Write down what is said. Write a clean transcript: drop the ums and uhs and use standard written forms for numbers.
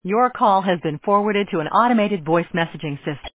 Your call has been forwarded to an automated voice messaging system.